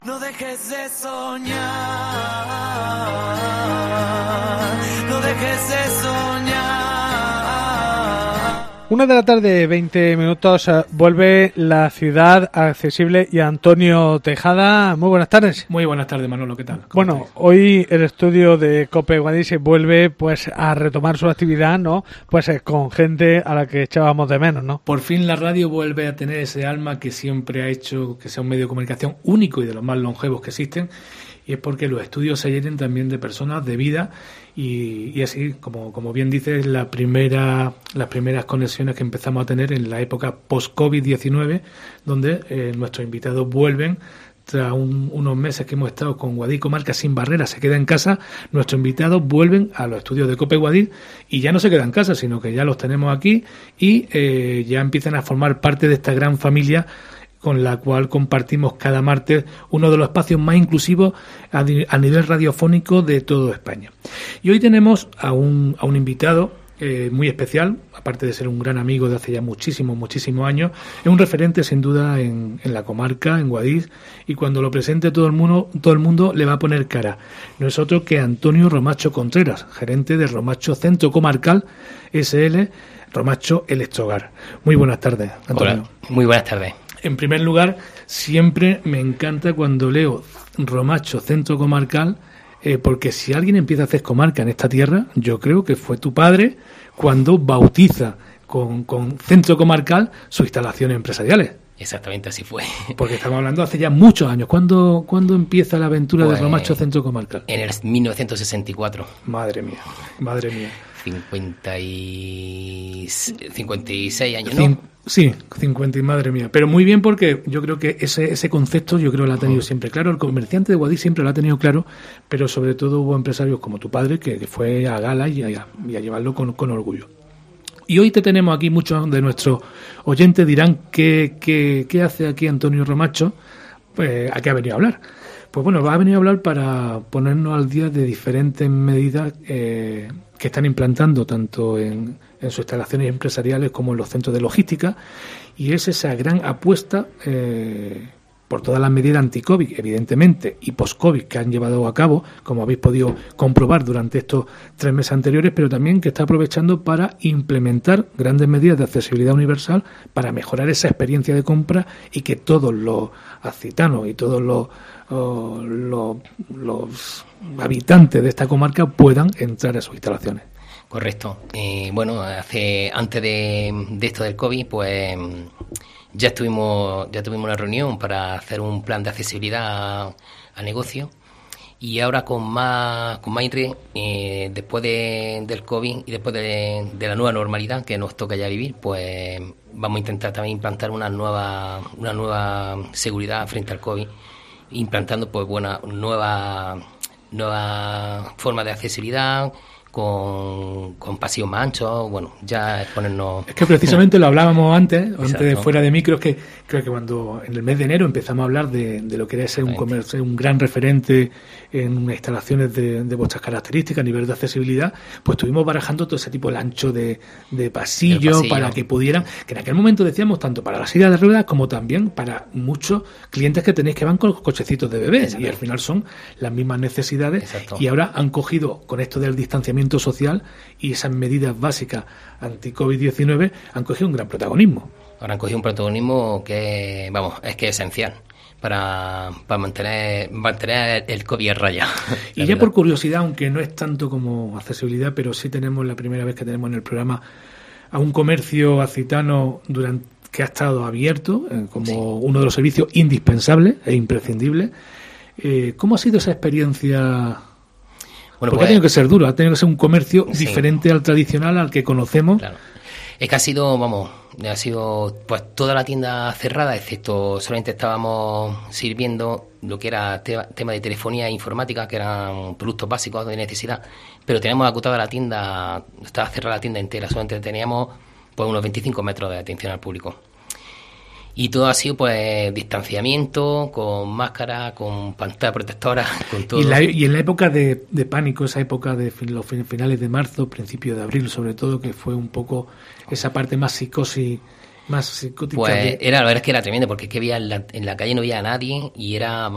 No dejes de soñar, no dejes de soñar. 1:20 p.m, vuelve La Ciudad Accesible y Antonio Tejada. Muy buenas tardes. Muy buenas tardes, Manolo, ¿qué tal? Bueno, estáis? Hoy el estudio de COPE Guadix se vuelve pues a retomar su actividad, ¿no? Pues con gente a la que echábamos de menos, ¿no? Por fin la radio vuelve a tener ese alma que siempre ha hecho que sea un medio de comunicación único y de los más longevos que existen, y es porque los estudios se llenen también de personas de vida y así, como bien dices, las primeras conexiones que empezamos a tener en la época post-COVID-19, donde nuestros invitados vuelven. Tras unos meses que hemos estado con Guadix Comarca Sin Barreras, se queda en casa, nuestros invitados vuelven a los estudios de COPE Guadix y ya no se quedan en casa, sino que ya los tenemos aquí y ya empiezan a formar parte de esta gran familia con la cual compartimos cada martes uno de los espacios más inclusivos a nivel radiofónico de toda España. Y hoy tenemos a un invitado muy especial, aparte de ser un gran amigo de hace ya muchísimos años, es un referente sin duda en la comarca, en Guadix, y cuando lo presente todo el mundo le va a poner cara. No es otro que Antonio Romacho Contreras, gerente de Romacho Centro Comarcal SL, Romacho Electrohogar. Muy buenas tardes, Antonio. Hola, muy buenas tardes. En primer lugar, siempre me encanta cuando leo Romacho Centro Comarcal, porque si alguien empieza a hacer comarca en esta tierra, yo creo que fue tu padre cuando bautiza con Centro Comarcal sus instalaciones empresariales. Exactamente, así fue. Porque estamos hablando hace ya muchos años. ¿Cuándo empieza la aventura de Romacho Centro Comarcal? En el 1964. Madre mía. 56 años, ¿no? Sí, 50, madre mía. Pero muy bien, porque yo creo que ese concepto lo ha tenido siempre claro. El comerciante de Guadix siempre lo ha tenido claro, pero sobre todo hubo empresarios como tu padre que fue a gala y a llevarlo con orgullo. Y hoy te tenemos aquí, muchos de nuestros oyentes dirán ¿qué hace aquí Antonio Romacho? Pues, ¿a qué ha venido a hablar? Pues bueno, va a venir a hablar para ponernos al día de diferentes medidas que están implantando tanto en sus instalaciones empresariales como en los centros de logística, y es esa gran apuesta por todas las medidas anti-COVID, evidentemente, y post-COVID que han llevado a cabo, como habéis podido comprobar durante estos 3 meses anteriores, pero también que está aprovechando para implementar grandes medidas de accesibilidad universal para mejorar esa experiencia de compra y que todos los accitanos y todos los habitantes de esta comarca puedan entrar a sus instalaciones. Correcto. Antes de esto del COVID, pues ya tuvimos una reunión para hacer un plan de accesibilidad al negocio, y ahora con más después del COVID y después de la nueva normalidad que nos toca ya vivir, pues vamos a intentar también implantar una nueva seguridad frente al COVID, implantando pues nueva forma de accesibilidad con pasillos más anchos. Bueno, ya es ponernos... Es que precisamente lo hablábamos antes de fuera de micros, que creo que cuando en el mes de enero empezamos a hablar de lo que era ser un gran referente en instalaciones de vuestras características a nivel de accesibilidad, pues estuvimos barajando todo ese tipo de ancho de pasillo para que pudieran, que en aquel momento decíamos tanto para la silla de ruedas como también para muchos clientes que tenéis que van con los cochecitos de bebés, y al final son las mismas necesidades. Exacto. Y ahora han cogido con esto del distanciamiento social y esas medidas básicas anti-COVID-19 han cogido un gran protagonismo. Ahora han cogido un protagonismo que es esencial para mantener el COVID a raya. Y ya por curiosidad, aunque no es tanto como accesibilidad, pero sí tenemos la primera vez que tenemos en el programa a un comercio accitano que ha estado abierto como uno de los servicios indispensables e imprescindibles. ¿Cómo ha sido esa experiencia? Bueno, porque ha tenido que ser duro, ha tenido que ser un comercio diferente al tradicional, al que conocemos. Claro. Es que ha sido pues toda la tienda cerrada, excepto solamente estábamos sirviendo lo que era tema de telefonía e informática, que eran productos básicos de necesidad, pero teníamos acotada la tienda, estaba cerrada la tienda entera, solamente teníamos pues unos 25 metros de atención al público. Y todo ha sido pues distanciamiento, con máscara, con pantalla protectora, con todo. Y en la época de pánico, esa época de los finales de marzo, principios de abril sobre todo, que fue un poco esa parte más psicótica. Pues la verdad es que era tremendo, porque es que en la calle no había a nadie y era,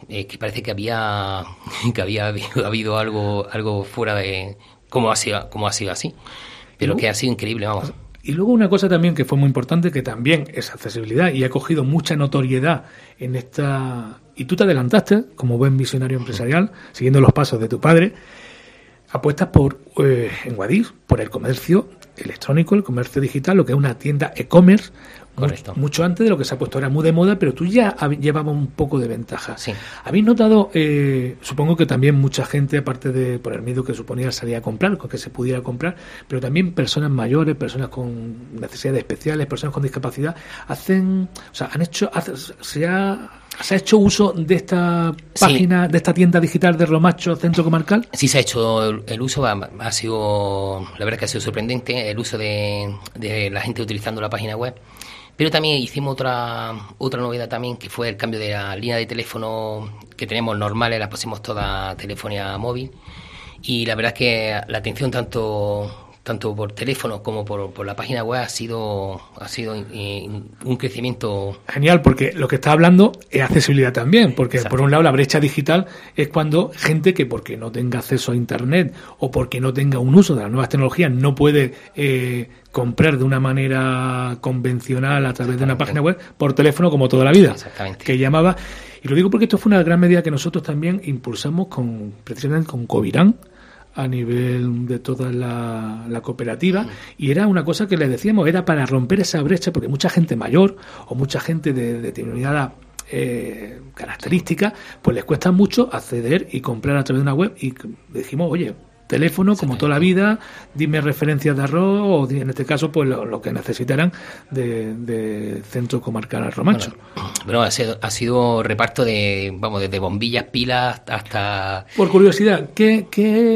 que parece que había habido algo fuera de cómo ha sido así, pero que ha sido increíble, vamos. Y luego una cosa también que fue muy importante, que también es accesibilidad y ha cogido mucha notoriedad en esta... Y tú te adelantaste, como buen visionario empresarial, siguiendo los pasos de tu padre, apuestas por, en Guadix, por el comercio electrónico, el comercio digital, lo que es una tienda e-commerce, mucho antes de lo que se ha puesto ahora muy de moda, pero tú ya llevabas un poco de ventaja. Sí. ¿Habéis notado, supongo que también mucha gente, aparte de por el miedo que suponía salir a comprar, con que se pudiera comprar, pero también personas mayores, personas con necesidades especiales, personas con discapacidad, ¿se ha hecho uso de esta página, de esta tienda digital de Romacho, Centro Comarcal? Sí, se ha hecho el uso, ha sido, la verdad es que ha sido sorprendente el uso de la gente utilizando la página web. Pero también hicimos otra novedad también, que fue el cambio de la línea de teléfono que tenemos normales, la pusimos toda telefonía móvil. Y la verdad es que la atención tanto por teléfono como por la página web ha sido un crecimiento. Genial, porque lo que está hablando es accesibilidad también, porque por un lado la brecha digital es cuando gente que porque no tenga acceso a internet o porque no tenga un uso de las nuevas tecnologías no puede comprar de una manera convencional a través de una página web por teléfono como toda la vida. Exactamente. Que llamaba, y lo digo porque esto fue una gran medida que nosotros también impulsamos precisamente con Covirán, a nivel de toda la cooperativa, y era una cosa que les decíamos, era para romper esa brecha, porque mucha gente mayor o mucha gente de determinada característica, pues les cuesta mucho acceder y comprar a través de una web, y dijimos, oye, teléfono como toda la vida, dime referencias de arroz, o en este caso pues lo que necesitaran de Centro Comarcal Romacho. Bueno, ha sido reparto desde bombillas, pilas hasta... Por curiosidad, ¿qué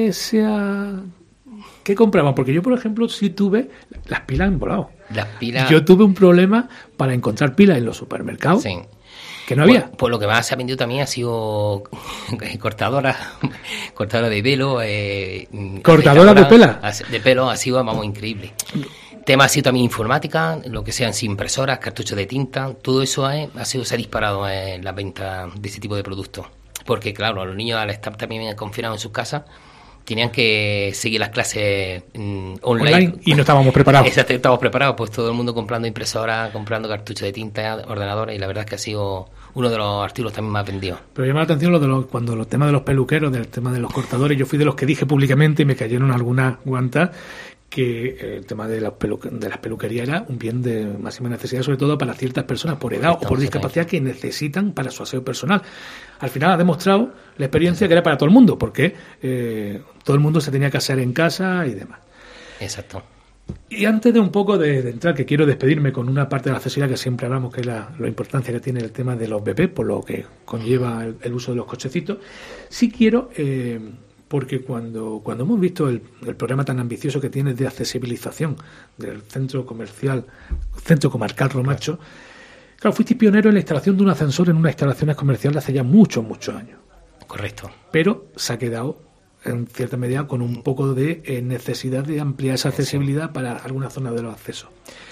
compraban? Porque yo, por ejemplo, sí tuve las pilas en volado. Las pilas... Yo tuve un problema para encontrar pilas en los supermercados. Sí. Que no había. Pues lo que más se ha vendido también ha sido cortadora de pelo. ¿Cortadora de pela? De pelo ha sido, vamos, increíble. Tema ha sido también informática, lo que sean impresoras, cartuchos de tinta, todo eso se ha disparado en la venta de este tipo de productos. Porque, claro, los niños al estar también confinados en sus casas, tenían que seguir las clases online y no estábamos preparados. Exacto, estábamos preparados, pues todo el mundo comprando impresoras, comprando cartuchos de tinta, ordenadores, y la verdad es que ha sido uno de los artículos también más vendidos. Pero llama la atención cuando los temas de los peluqueros, del tema de los cortadores, yo fui de los que dije públicamente y me cayeron algunas guantas, que el tema de las peluquerías era un bien de máxima necesidad, sobre todo para ciertas personas por edad o por discapacidad que necesitan para su aseo personal. Al final ha demostrado la experiencia que era para todo el mundo, porque todo el mundo se tenía que asear en casa y demás. Exacto. Y antes de un poco de entrar, que quiero despedirme con una parte de la accesibilidad que siempre hablamos, que es la importancia que tiene el tema de los bebés, por lo que conlleva el uso de los cochecitos, sí quiero... porque cuando hemos visto el programa tan ambicioso que tiene de accesibilización del Centro Comarcal Romacho, claro, fuiste pionero en la instalación de un ascensor en unas instalaciones comerciales hace ya muchos años. Correcto. Pero se ha quedado, en cierta medida, con un poco de necesidad de ampliar esa accesibilidad para algunas zonas de los accesos.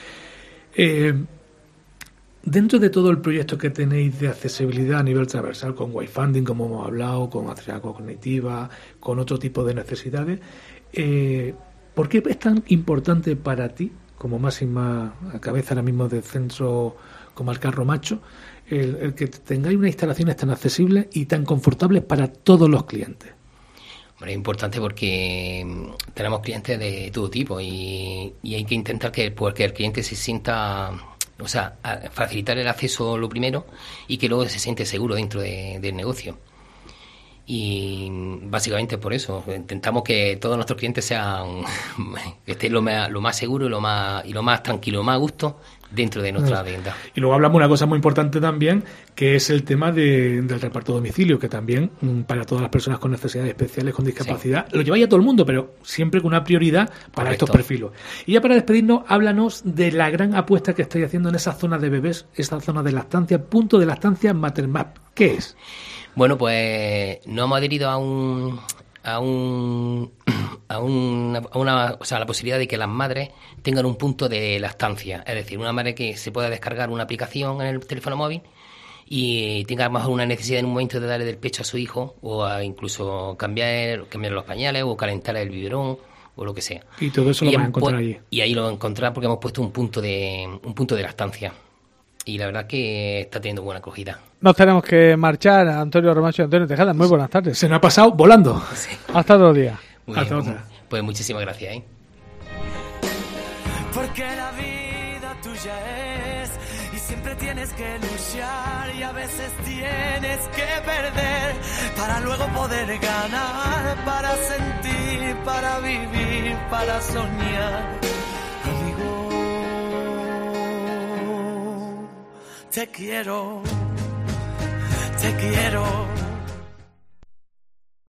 Dentro de todo el proyecto que tenéis de accesibilidad a nivel transversal, con Wayfunding, como hemos hablado, con accesibilidad cognitiva, con otro tipo de necesidades, ¿por qué es tan importante para ti, como máxima cabeza ahora mismo del Centro Comarcal Romacho, el que tengáis unas instalaciones tan accesibles y tan confortables para todos los clientes? Bueno, es importante porque tenemos clientes de todo tipo y hay que intentar que el cliente se sienta... O sea, facilitar el acceso lo primero y que luego se siente seguro dentro del negocio. Y básicamente por eso intentamos que todos nuestros clientes sean que estén lo más seguro y lo más tranquilo, lo más a gusto dentro de nuestra tienda. Y luego hablamos de una cosa muy importante también, que es el tema del reparto a domicilio, que también para todas las personas con necesidades especiales, con discapacidad, lo lleváis a todo el mundo, pero siempre con una prioridad para estos perfiles. Y ya para despedirnos, háblanos de la gran apuesta que estáis haciendo en esa zona de bebés, esa zona de lactancia, punto de lactancia Maternmap. ¿Qué es? Bueno, pues nos hemos adherido a la posibilidad de que las madres tengan un punto de lactancia, es decir, una madre que se pueda descargar una aplicación en el teléfono móvil y tenga a lo mejor una necesidad en un momento de darle del pecho a su hijo, o a incluso cambiar los pañales, o calentar el biberón, o lo que sea. Y todo eso lo vas a encontrar allí. Y ahí lo vas a encontrar porque hemos puesto un punto de lactancia. Y la verdad que está teniendo buena acogida. Nos tenemos que marchar, Antonio Romacho y Antonio Tejada. Muy buenas tardes. Se nos ha pasado volando. Sí. Hasta otro día. Muy Hasta bien, otra. pues muchísimas gracias, ¿eh? Porque la vida tuya es y siempre tienes que luchar y a veces tienes que perder para luego poder ganar, para sentir, para vivir, para soñar. Amigo, te quiero, te quiero.